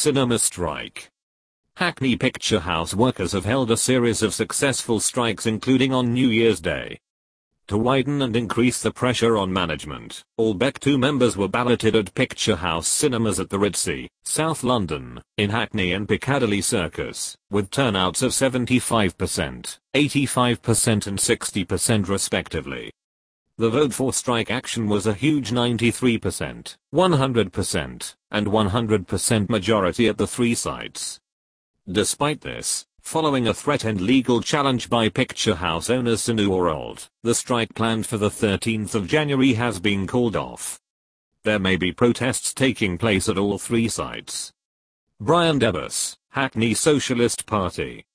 cinema strike. Hackney Picture House workers have held a series of successful strikes, including on New Year's Day. To widen and increase the pressure on management, all BEC 2 members were balloted at Picture House cinemas at the Ritzy, South London, in Hackney and Piccadilly Circus, with turnouts of 75%, 85% and 60% respectively. The vote for strike action was a huge 93%, 100%, and 100% majority at the 3 sites. Despite this, following a threat and legal challenge by Picture House owners Cineworld, the strike planned for the 13th of January has been called off. There may be protests taking place at all 3 sites. Brian Debus, Hackney Socialist Party.